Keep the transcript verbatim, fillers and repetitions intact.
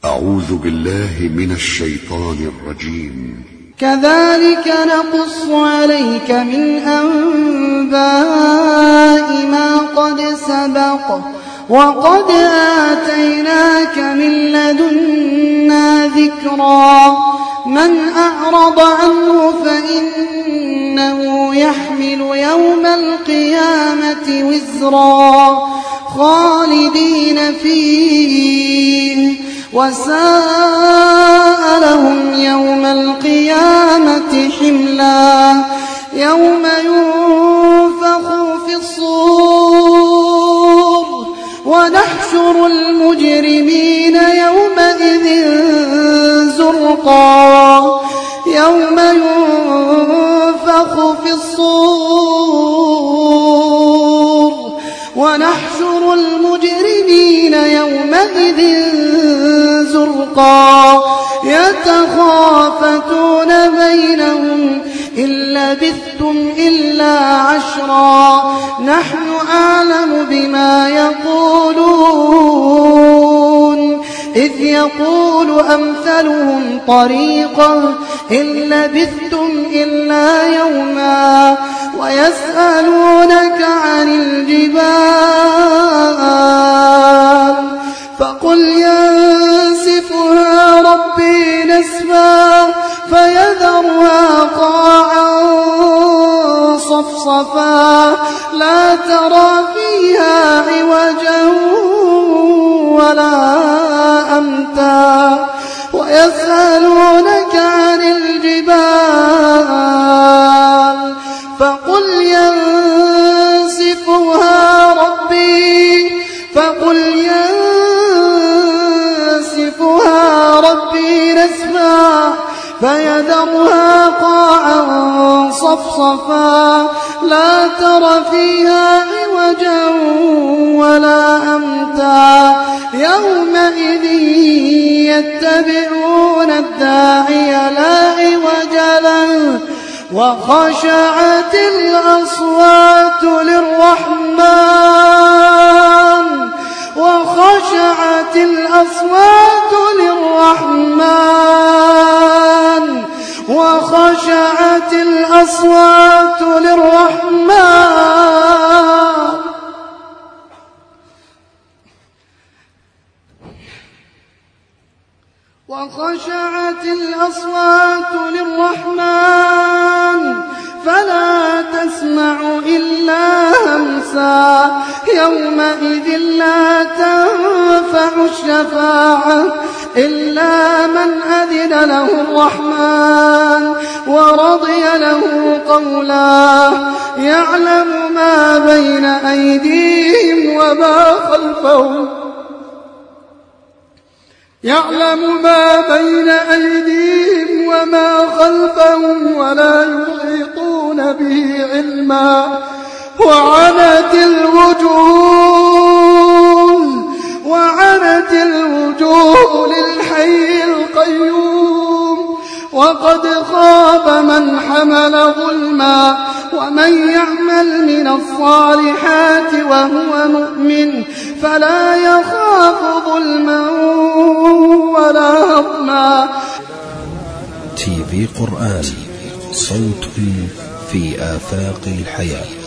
أعوذ بالله من الشيطان الرجيم. كذلك نقص عليك من أنباء ما قد سبق وقد آتيناك من لدنا ذكرا. من أعرض عنه فإنه يحمل يوم القيامة وزرا خالدين فيه وساء لهم يوم القيامة حملا. يوم ينفخ في الصور ونحشر المجرمين يومئذ زرقا. يوم ينفخ في الصور ونحشر المجرمين يومئذ زرقا. يتخافتون بينهم إن لبثتم إلا عشرا نحن أعلم بما يقولون إذ يقول أمثلهم طريقا إن لبثتم إلا يوما ويسألونك عن الجبال فقل ينسفها ربي نسفا فيذرها قاعا صفصفا لا ترى فيها عوجا ولا أمتا. ويسألونك عن الجبال فقل ينسفها ربي فقل ينسفها ربي نسفا فيذرها قاعا صفصفا لا تر فيها عوجا ولا أمتا. يومئذ يتبعون الداعي لا عوج له وخشعت الأصوات للرحمن وخشعت الأصوات للرحمن وخشعت الأصوات للرحمن وخشعت الأصوات للرحمن فلا تسمع إلا همسا. يومئذ لا تنفع الشفاعة إلا من أذن له الرحمن ورضي له قولا. يعلم ما بين أيديهم وما خلفهم يعلم ما بين أيديهم وما خلفهم ولا يحيطون به علما. وعنت الوجوه وعنت الوجوه للحي القيوم وقد خاب من حمل ظلما. ومن يعمل من الصالحات وهو مؤمن فلا يخاف ظلما ولا هضما. تي في قرآن صوت في آفاق الحياة.